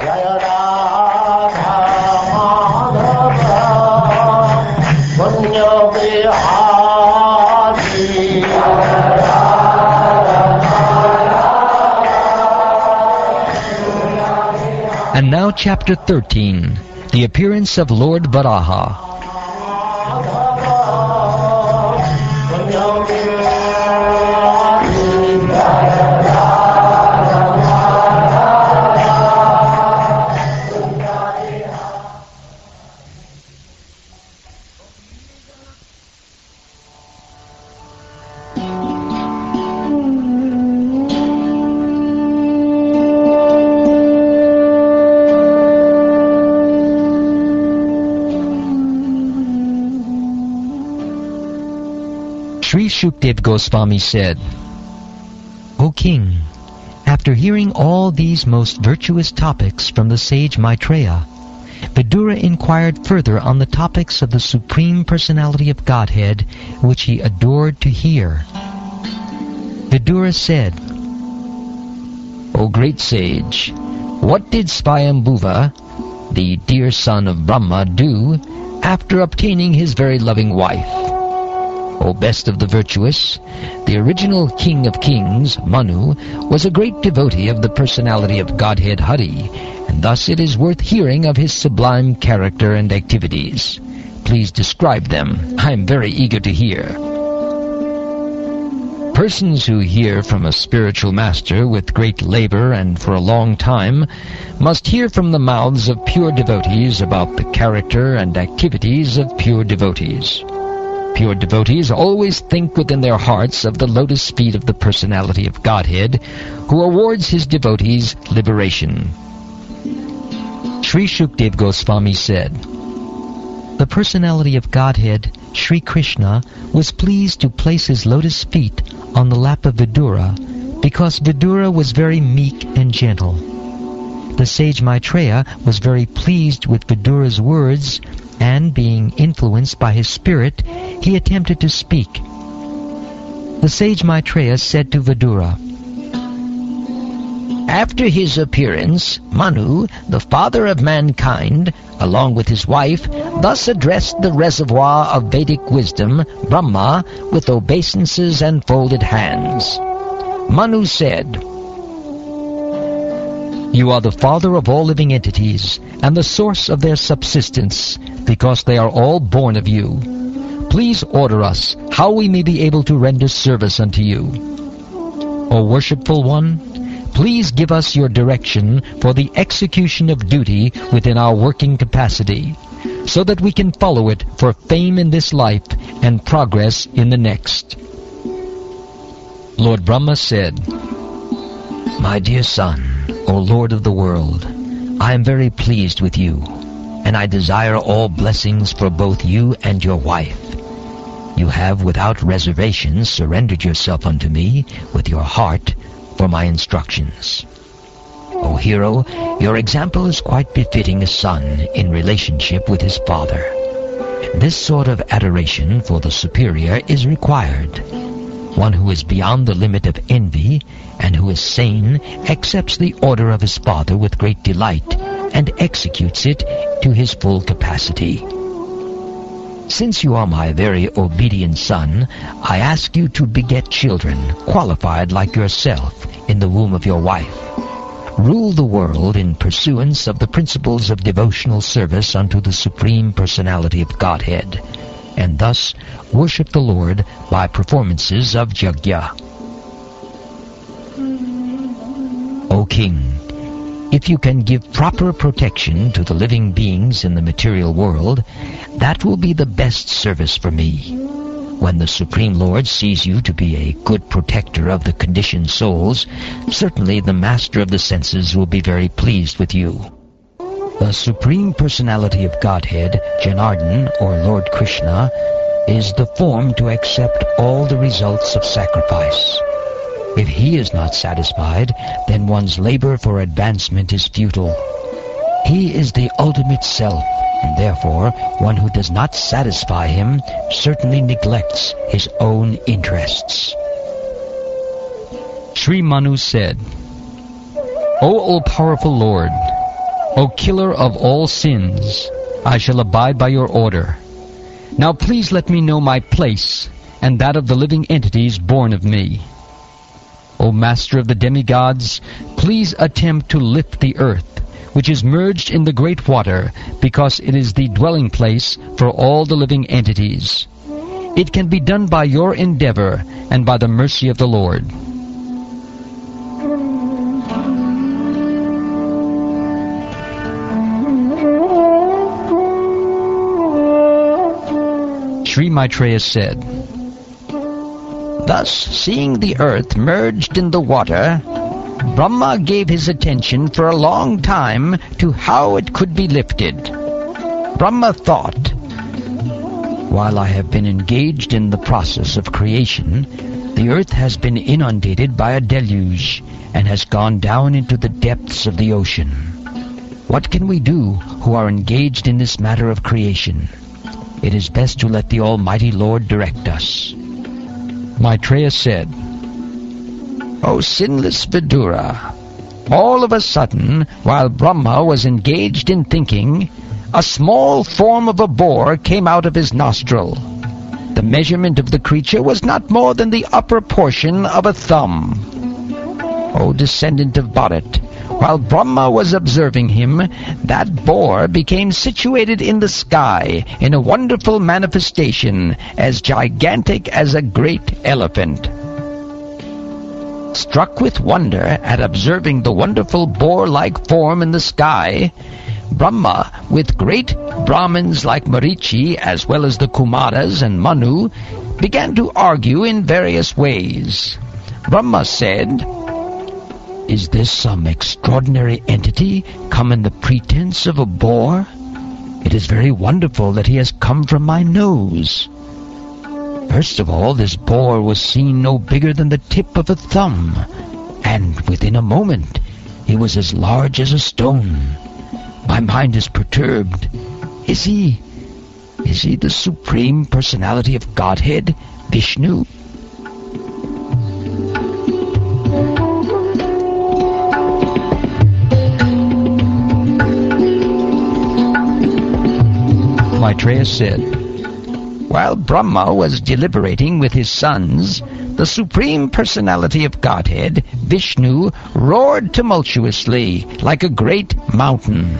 And now chapter 13, the appearance of Lord Varaha. Sri Shukdev Goswami said, O King, after hearing all these most virtuous topics from the sage Maitreya, Vidura inquired further on the topics of the Supreme Personality of Godhead, which he adored to hear. Vidura said, O great sage, what did Swayambhuva, the dear son of Brahma, do after obtaining his very loving wife? O best of the virtuous, the original king of kings, Manu, was a great devotee of the personality of Godhead Hari, and thus it is worth hearing of his sublime character and activities. Please describe them. I am very eager to hear. Persons who hear from a spiritual master with great labor and for a long time must hear from the mouths of pure devotees about the character and activities of pure devotees. Pure devotees always think within their hearts of the lotus feet of the personality of Godhead, who awards his devotees liberation. Sri Shukdev Goswami said, The personality of Godhead, Sri Krishna, was pleased to place his lotus feet on the lap of Vidura, because Vidura was very meek and gentle. The sage Maitreya was very pleased with Vidura's words, and being influenced by his spirit, he attempted to speak. The sage Maitreya said to Vidura, After his appearance, Manu, the father of mankind, along with his wife, thus addressed the reservoir of Vedic wisdom, Brahma, with obeisances and folded hands. Manu said, You are the father of all living entities, and the source of their subsistence, because they are all born of you. Please order us how we may be able to render service unto you. O worshipful one, please give us your direction for the execution of duty within our working capacity, so that we can follow it for fame in this life and progress in the next. Lord Brahma said, My dear son, O Lord of the world, I am very pleased with you, and I desire all blessings for both you and your wife. You have without reservation surrendered yourself unto me with your heart for my instructions. O hero, your example is quite befitting a son in relationship with his father. This sort of adoration for the superior is required. One who is beyond the limit of envy and who is sane accepts the order of his father with great delight and executes it to his full capacity. Since you are my very obedient son, I ask you to beget children qualified like yourself in the womb of your wife. Rule the world in pursuance of the principles of devotional service unto the Supreme Personality of Godhead, and thus worship the Lord by performances of yajna. O King, if you can give proper protection to the living beings in the material world, that will be the best service for me. When the Supreme Lord sees you to be a good protector of the conditioned souls, certainly the master of the senses will be very pleased with you. The Supreme Personality of Godhead, Janardhan, or Lord Krishna, is the form to accept all the results of sacrifice. If he is not satisfied, then one's labor for advancement is futile. He is the ultimate self, and therefore one who does not satisfy him certainly neglects his own interests. Sri Manu said, O all-powerful Lord, O killer of all sins, I shall abide by your order. Now please let me know my place, and that of the living entities born of me. O Master of the demigods, please attempt to lift the earth, which is merged in the great water, because it is the dwelling place for all the living entities. It can be done by your endeavor and by the mercy of the Lord. Sri Maitreya said, Thus, seeing the earth merged in the water, Brahma gave his attention for a long time to how it could be lifted. Brahma thought, while I have been engaged in the process of creation, the earth has been inundated by a deluge and has gone down into the depths of the ocean. What can we do who are engaged in this matter of creation? It is best to let the Almighty Lord direct us. Maitreya said, O sinless Vidura, all of a sudden, while Brahma was engaged in thinking, a small form of a boar came out of his nostril. The measurement of the creature was not more than the upper portion of a thumb. O descendant of Bharat, while Brahma was observing him, that boar became situated in the sky in a wonderful manifestation, as gigantic as a great elephant. Struck with wonder at observing the wonderful boar-like form in the sky, Brahma, with great Brahmins like Marichi, as well as the Kumaras and Manu, began to argue in various ways. Brahma said, Is this some extraordinary entity come in the pretense of a boar? It is very wonderful that he has come from my nose. First of all, this boar was seen no bigger than the tip of a thumb, and within a moment he was as large as a stone. My mind is perturbed. Is he the Supreme Personality of Godhead, Vishnu? Maitreya said, While Brahma was deliberating with his sons, the Supreme Personality of Godhead, Vishnu, roared tumultuously like a great mountain.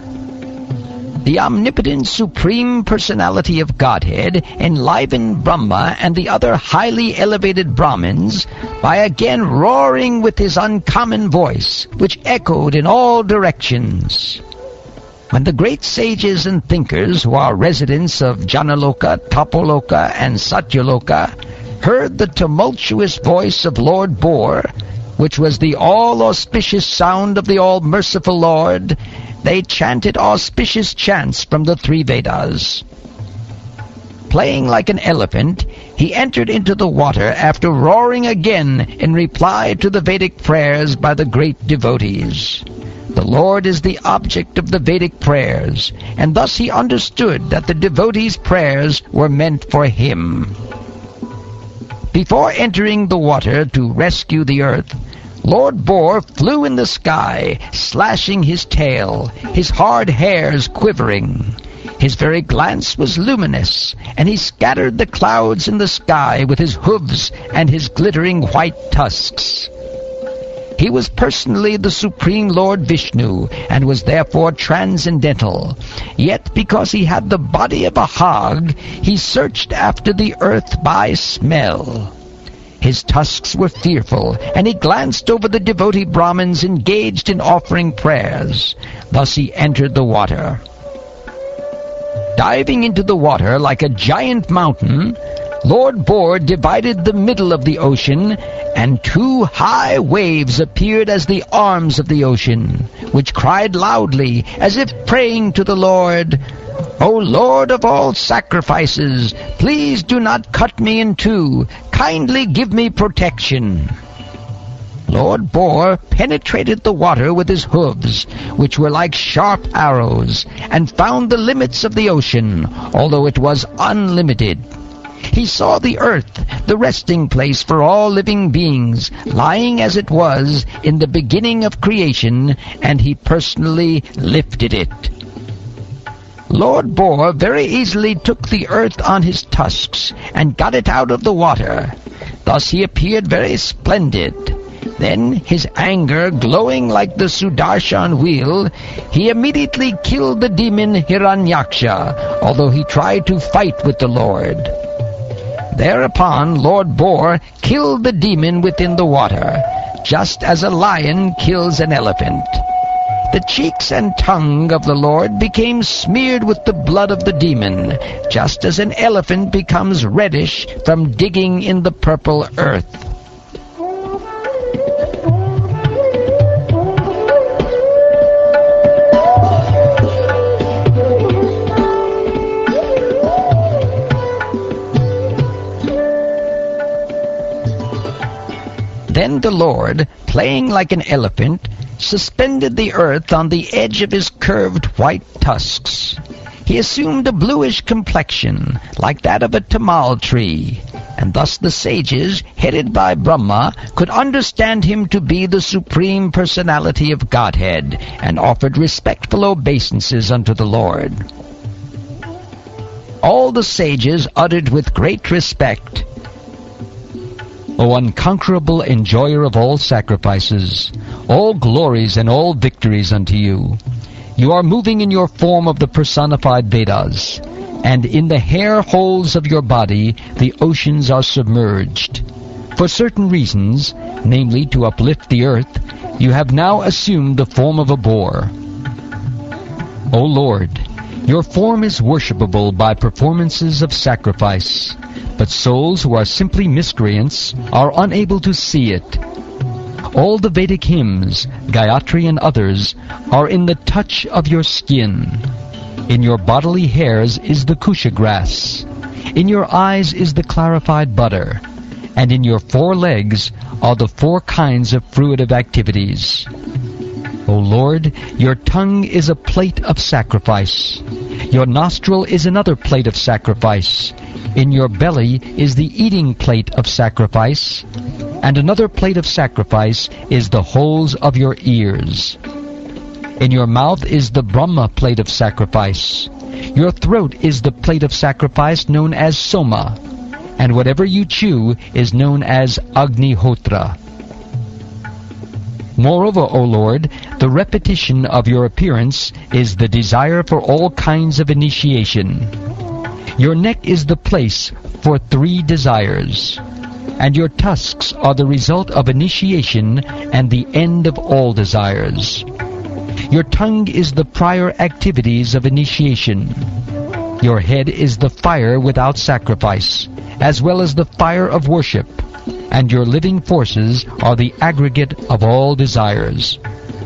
The omnipotent Supreme Personality of Godhead enlivened Brahma and the other highly elevated Brahmins by again roaring with his uncommon voice, which echoed in all directions. When the great sages and thinkers who are residents of Janaloka, Tapoloka, and Satyaloka heard the tumultuous voice of Lord Boar, which was the all-auspicious sound of the all-merciful Lord, they chanted auspicious chants from the three Vedas. Playing like an elephant, he entered into the water after roaring again in reply to the Vedic prayers by the great devotees. The Lord is the object of the Vedic prayers, and thus he understood that the devotees' prayers were meant for him. Before entering the water to rescue the earth, Lord Boar flew in the sky, slashing his tail, his hard hairs quivering. His very glance was luminous, and he scattered the clouds in the sky with his hooves and his glittering white tusks. He was personally the Supreme Lord Vishnu, and was therefore transcendental. Yet because he had the body of a hog, he searched after the earth by smell. His tusks were fearful, and he glanced over the devotee Brahmins engaged in offering prayers. Thus he entered the water. Diving into the water like a giant mountain, Lord Boar divided the middle of the ocean, and two high waves appeared as the arms of the ocean, which cried loudly, as if praying to the Lord, O Lord of all sacrifices, please do not cut me in two. Kindly give me protection. Lord Boar penetrated the water with his hooves, which were like sharp arrows, and found the limits of the ocean, although it was unlimited. He saw the earth, the resting place for all living beings, lying as it was in the beginning of creation, and he personally lifted it. Lord Boar very easily took the earth on his tusks and got it out of the water. Thus he appeared very splendid. Then, his anger glowing like the Sudarshan wheel, he immediately killed the demon Hiranyaksha, although he tried to fight with the Lord. Thereupon Lord Boar killed the demon within the water, just as a lion kills an elephant. The cheeks and tongue of the Lord became smeared with the blood of the demon, just as an elephant becomes reddish from digging in the purple earth. Then the Lord, playing like an elephant, suspended the earth on the edge of his curved white tusks. He assumed a bluish complexion, like that of a tamal tree, and thus the sages, headed by Brahma, could understand him to be the Supreme Personality of Godhead, and offered respectful obeisances unto the Lord. All the sages uttered with great respect, O unconquerable enjoyer of all sacrifices, all glories and all victories unto you. You are moving in your form of the personified Vedas, and in the hair holes of your body the oceans are submerged. For certain reasons, namely to uplift the earth, you have now assumed the form of a boar. O Lord, your form is worshipable by performances of sacrifice, but souls who are simply miscreants are unable to see it. All the Vedic hymns, Gayatri and others, are in the touch of your skin. In your bodily hairs is the kusha grass. In your eyes is the clarified butter. And in your 4 legs are the 4 kinds of fruitive activities. O Lord, your tongue is a plate of sacrifice. Your nostril is another plate of sacrifice. In your belly is the eating plate of sacrifice, and another plate of sacrifice is the holes of your ears. In your mouth is the Brahma plate of sacrifice. Your throat is the plate of sacrifice known as Soma, and whatever you chew is known as Agnihotra. Moreover, O Lord, the repetition of your appearance is the desire for all kinds of initiation. Your neck is the place for 3 desires, and your tusks are the result of initiation and the end of all desires. Your tongue is the prior activities of initiation. Your head is the fire without sacrifice, as well as the fire of worship, and your living forces are the aggregate of all desires.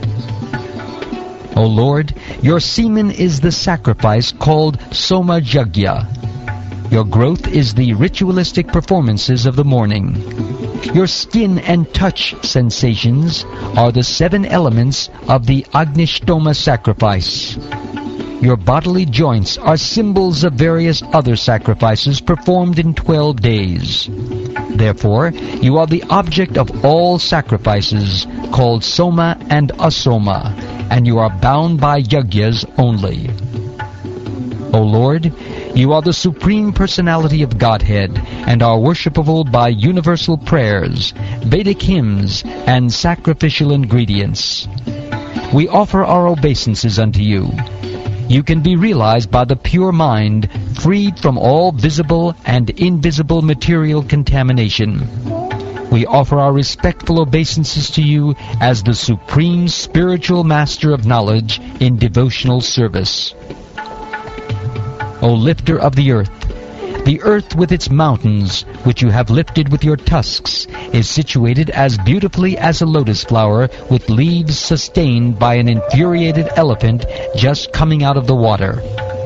O Lord, your semen is the sacrifice called Soma Jagya. Your growth is the ritualistic performances of the morning. Your skin and touch sensations are the 7 elements of the Agnishtoma sacrifice. Your bodily joints are symbols of various other sacrifices performed in 12 days. Therefore, you are the object of all sacrifices, called Soma and Asoma, and you are bound by yagyas only. O Lord, you are the Supreme Personality of Godhead, and are worshipable by universal prayers, Vedic hymns, and sacrificial ingredients. We offer our obeisances unto you. You can be realized by the pure mind, freed from all visible and invisible material contamination. We offer our respectful obeisances to you as the Supreme Spiritual Master of Knowledge in devotional service. O lifter of the earth with its mountains, which you have lifted with your tusks, is situated as beautifully as a lotus flower with leaves sustained by an infuriated elephant just coming out of the water.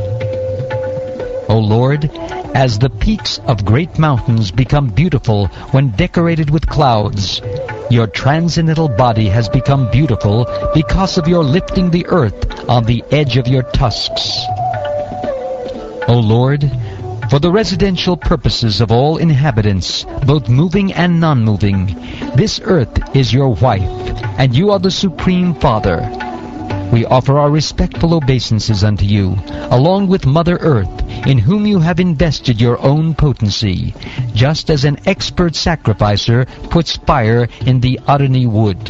O Lord, as the peaks of great mountains become beautiful when decorated with clouds, your transcendental body has become beautiful because of your lifting the earth on the edge of your tusks. O Lord, For the residential purposes of all inhabitants, both moving and non-moving, this earth is your wife, and you are the Supreme Father. We offer our respectful obeisances unto you, along with Mother Earth, in whom you have invested your own potency, just as an expert sacrificer puts fire in the Adoni wood.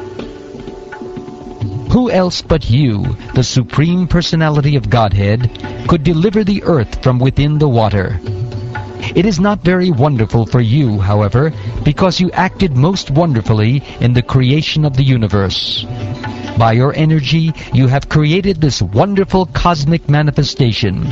Who else but you, the Supreme Personality of Godhead, could deliver the earth from within the water? It is not very wonderful for you, however, because you acted most wonderfully in the creation of the universe. By your energy, you have created this wonderful cosmic manifestation.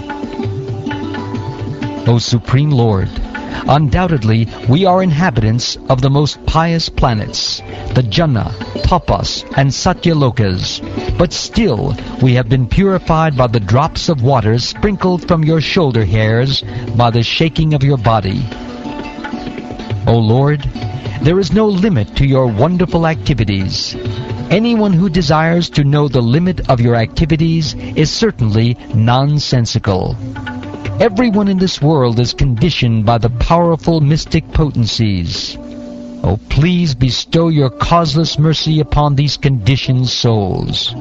O Supreme Lord, undoubtedly we are inhabitants of the most pious planets, the Jana, Tapas, and Satyalokas, but still we have been purified by the drops of water sprinkled from your shoulder hairs by the shaking of your body. O Lord, there is no limit to your wonderful activities. Anyone who desires to know the limit of your activities is certainly nonsensical. Everyone in this world is conditioned by the powerful mystic potencies. Oh, please bestow your causeless mercy upon these conditioned souls.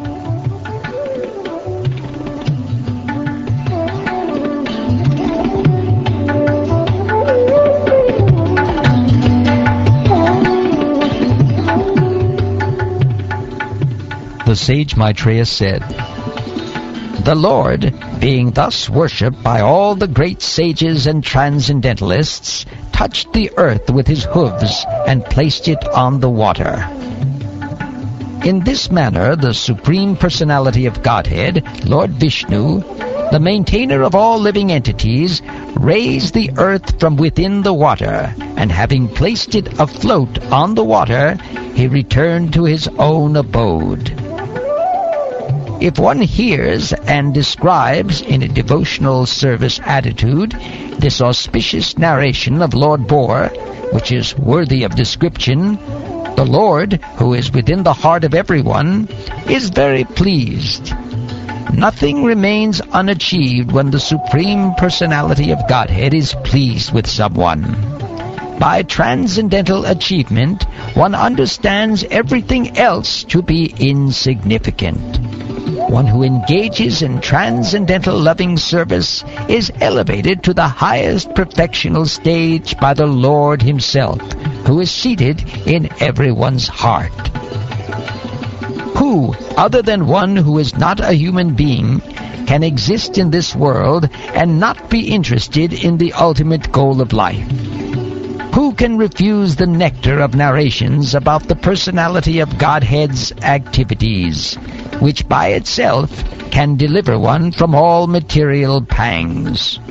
The sage Maitreya said, The Lord, being thus worshipped by all the great sages and transcendentalists, touched the earth with his hooves and placed it on the water. In this manner, the Supreme Personality of Godhead, Lord Vishnu, the maintainer of all living entities, raised the earth from within the water, and having placed it afloat on the water, he returned to his own abode. If one hears and describes in a devotional service attitude this auspicious narration of Lord Bohr, which is worthy of description, the Lord, who is within the heart of everyone, is very pleased. Nothing remains unachieved when the Supreme Personality of Godhead is pleased with someone. By transcendental achievement, one understands everything else to be insignificant. One who engages in transcendental loving service is elevated to the highest perfectional stage by the Lord himself, who is seated in everyone's heart. Who, other than one who is not a human being, can exist in this world and not be interested in the ultimate goal of life? Who can refuse the nectar of narrations about the personality of Godhead's activities, which by itself can deliver one from all material pangs?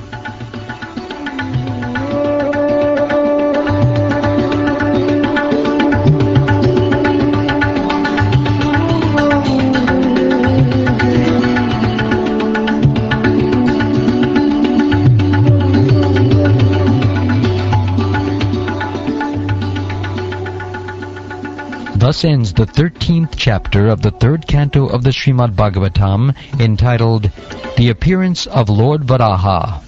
Thus ends the 13th chapter of the 3rd canto of the Srimad Bhagavatam, entitled The Appearance of Lord Varaha.